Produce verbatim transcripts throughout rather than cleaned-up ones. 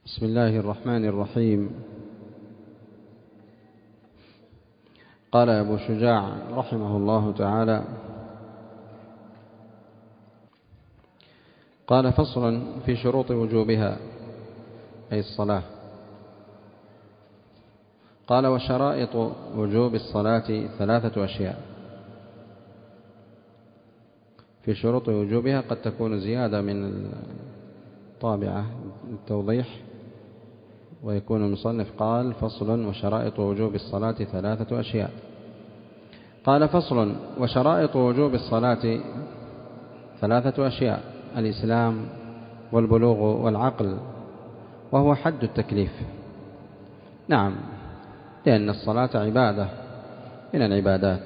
بسم الله الرحمن الرحيم. قال أبو شجاع رحمه الله تعالى: قال: فصل في شروط وجوبها، أي الصلاة. قال: وشرائط وجوب الصلاة ثلاثة أشياء. في شروط وجوبها قد تكون زيادة من الطابعة للتوضيح، ويكون المصنف قال: فصل وشرائط وجوب الصلاة ثلاثة أشياء. قال: فصل وشرائط وجوب الصلاة ثلاثة أشياء: الإسلام والبلوغ والعقل، وهو حد التكليف. نعم، لأن الصلاة عبادة من العبادات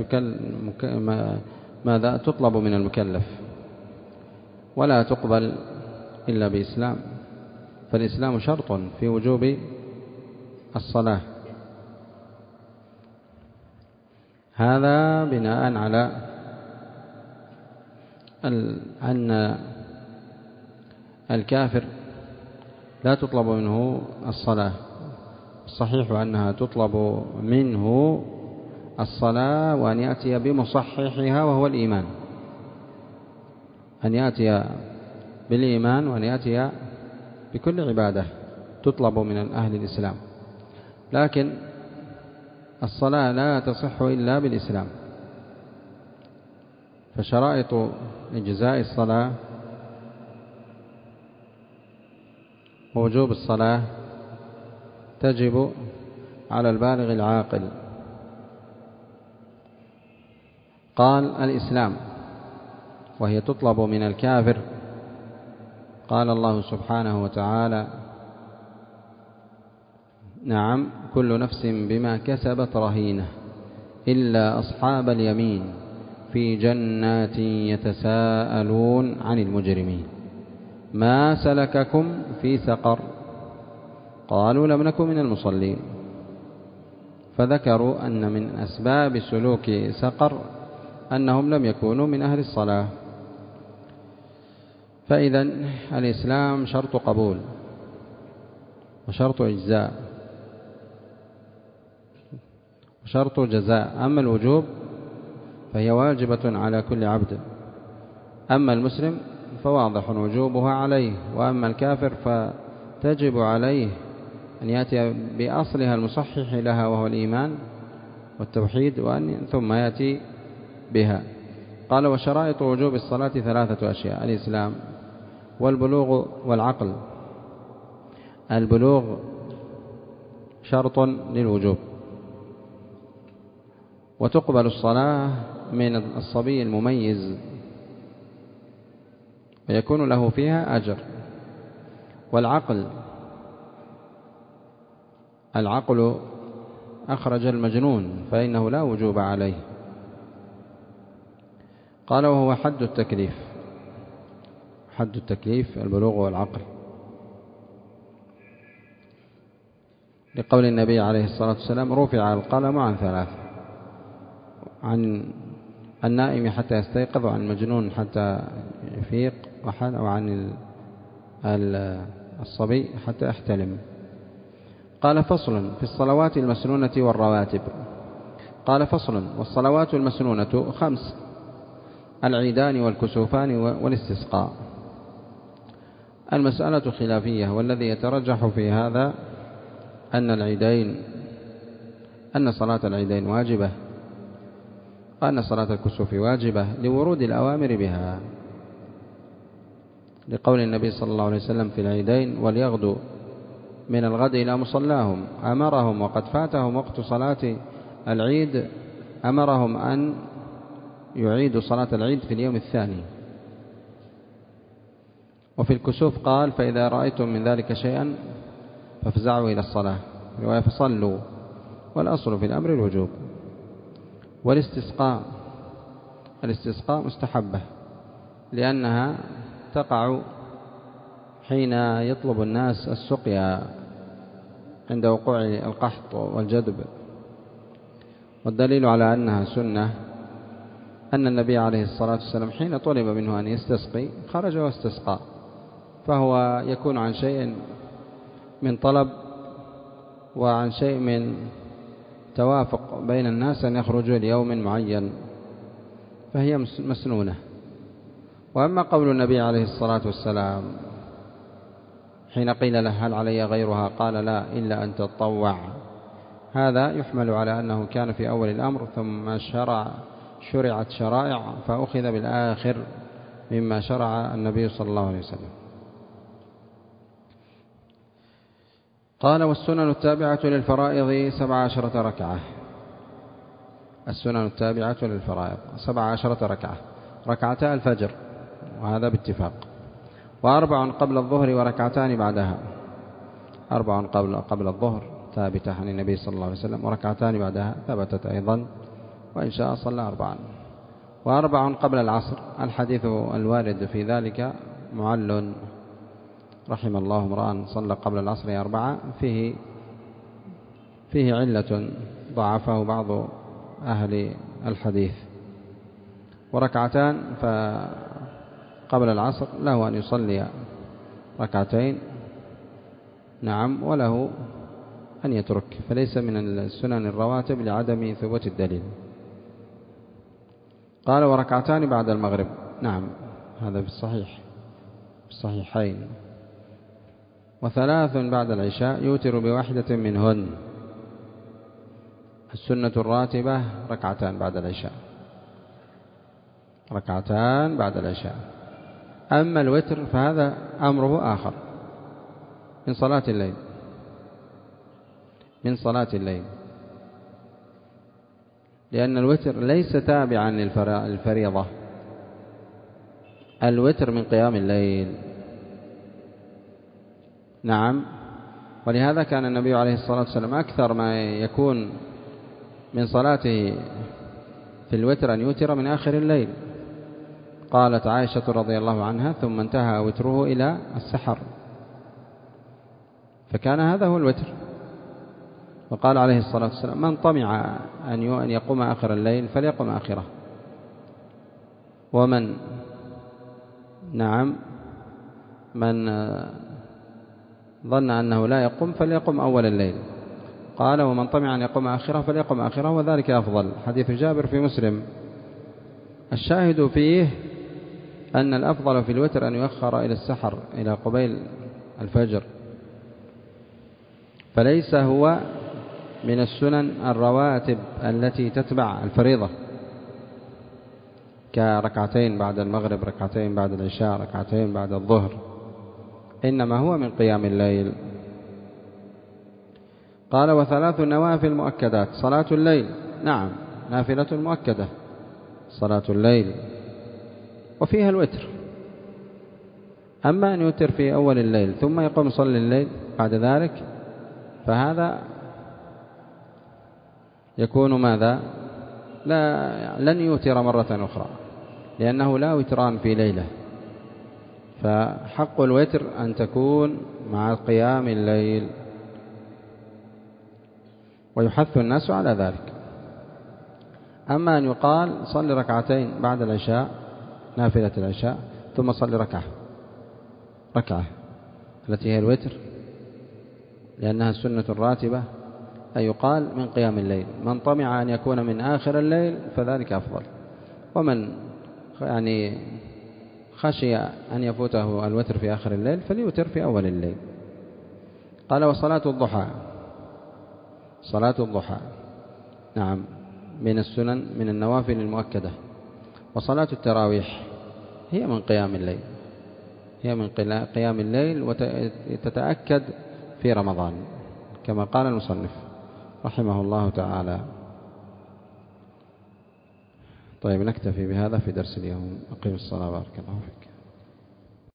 ماذا تطلب من المكلف، ولا تقبل إلا بإسلام، فالإسلام شرط في وجوب الصلاة. هذا بناء على أن الكافر لا تطلب منه الصلاة، الصحيح أنها تطلب منه الصلاة، وأن يأتي بمصححها وهو الإيمان، أن يأتي بالإيمان، وأن يأتي بكل عبادة تطلب من أهل الإسلام. لكن الصلاة لا تصح إلا بالإسلام، فشرائط إجزاء الصلاة ووجوب الصلاة تجب على البالغ العاقل. قال: الإسلام، وهي تطلب من الكافر. قال الله سبحانه وتعالى: نعم، كل نفس بما كسبت رهينة إلا أصحاب اليمين في جنات يتساءلون عن المجرمين ما سلككم في سقر قالوا لم نكن من المصلين، فذكروا أن من أسباب سلوك سقر أنهم لم يكونوا من أهل الصلاة. فإذا الإسلام شرط قبول وشرط إجزاء وشرط جزاء. أما الوجوب فهي واجبة على كل عبد، أما المسلم فواضح وجوبها عليه، وأما الكافر فتجب عليه أن يأتي بأصلها المصحح لها وهو الإيمان والتوحيد، وأن ثم يأتي بها. قال: وشرائط وجوب الصلاة ثلاثة أشياء: الإسلام والبلوغ والعقل. البلوغ شرط للوجوب، وتقبل الصلاة من الصبي المميز ويكون له فيها أجر. والعقل، العقل أخرج المجنون فإنه لا وجوب عليه. قال: وهو حد التكليف. حد التكليف البلوغ والعقل، لقول النبي عليه الصلاة والسلام: رفع القلم عن ثلاث: عن النائم حتى يستيقظ، وعن المجنون حتى يفيق، وعن الصبي حتى يحتلم. قال: فصل في الصلوات المسنونة والرواتب. قال: فصل والصلوات المسنونة خمس: العيدان والكسوفان والاستسقاء. المسألة خلافية، والذي يترجح في هذا أن العيدين أن صلاة العيدين واجبة، وأن صلاة الكسوف واجبة لورود الأوامر بها، لقول النبي صلى الله عليه وسلم في العيدين: وليغدوا من الغد إلى مصلاهم. أمرهم وقد فاتهم وقت صلاة العيد، أمرهم أن يعيدوا صلاة العيد في اليوم الثاني. وفي الكسوف قال: فإذا رأيتم من ذلك شيئا فافزعوا إلى الصلاة، فصلوا، والأصل في الأمر الوجوب. والاستسقاء، الاستسقاء مستحبة، لأنها تقع حين يطلب الناس السقيا عند وقوع القحط والجدب. والدليل على أنها سنة أن النبي عليه الصلاة والسلام حين طلب منه أن يستسقي خرج واستسقى، فهو يكون عن شيء من طلب وعن شيء من توافق بين الناس أن يخرجوا ليوم معين، فهي مسنونة. وأما قول النبي عليه الصلاة والسلام حين قيل له هل علي غيرها قال لا إلا أن تطوع، هذا يحمل على أنه كان في أول الأمر ثم شرع شرعت شرائع فأخذ بالآخر مما شرع النبي صلى الله عليه وسلم. قال والسنن التابعة للفرائض سبع عشرة ركعة. السنن التابعة للفرائض سبع عشرة ركعة، ركعتا الفجر وهذا باتفاق، وأربع قبل الظهر وركعتان بعدها. أربع قبل قبل الظهر ثابتة عن النبي صلى الله عليه وسلم، وركعتان بعدها ثبتت أيضا، وإن شاء صلى أربعا. وأربع قبل العصر، الحديث الوارد في ذلك معل، رحم الله امرأ صلى قبل العصر أربعة، فيه فيه علة ضعفه بعض أهل الحديث. وركعتان فقبل العصر له أن يصلي ركعتين، نعم، وله أن يترك، فليس من السنن الرواتب لعدم ثبوت الدليل. قال وركعتان بعد المغرب، نعم هذا في الصحيح في الصحيحين. وثلاث بعد العشاء يوتر بواحدة منهن. السنة الراتبة ركعتان بعد العشاء، ركعتان بعد العشاء. أما الوتر فهذا أمره آخر، من صلاة الليل، من صلاة الليل، لأن الوتر ليس تابعا للفريضة، الوتر من قيام الليل، نعم. ولهذا كان النبي عليه الصلاة والسلام أكثر ما يكون من صلاته في الوتر أن يوتر من آخر الليل. قالت عائشة رضي الله عنها ثم انتهى وتره إلى السحر، فكان هذا هو الوتر. وقال عليه الصلاة والسلام من طمع أن يقوم آخر الليل فليقم آخره، ومن نعم من ظن أنه لا يقوم فليقم أول الليل. قال ومن طمع أن يقوم آخره فليقم آخره وذلك أفضل، حديث جابر في مسلم. الشاهد فيه أن الأفضل في الوتر أن يؤخر إلى السحر، إلى قبيل الفجر، فليس هو من السنن الرواتب التي تتبع الفريضة كركعتين بعد المغرب، ركعتين بعد العشاء، ركعتين بعد الظهر، إنما هو من قيام الليل. قال وثلاث نوافل مؤكدات. صلاة الليل، نعم نافلة مؤكدة صلاة الليل، وفيها الوتر. أما أن يوتر في أول الليل ثم يقوم يصلي الليل بعد ذلك فهذا يكون ماذا؟ لا لن يوتر مرة أخرى، لأنه لا وتران في ليلة، فحق الوتر أن تكون مع قيام الليل، ويحث الناس على ذلك. أما أن يقال صلي ركعتين بعد العشاء نافلة العشاء ثم صلي ركعة ركعة التي هي الوتر، لأنها السنة الراتبة، أي يقال من قيام الليل. من طمع أن يكون من آخر الليل فذلك أفضل، ومن يعني خشي أن يفوته الوتر في آخر الليل فليوتر في أول الليل. قال وصلاة الضحى. صلاة الضحى نعم من السنن، من النوافل المؤكدة. وصلاة التراويح هي من قيام الليل، هي من قيام الليل، وتتأكد في رمضان كما قال المصنف رحمه الله تعالى. طيب نكتفي بهذا في درس اليوم. أقيم الصلاة بارك الله فيك.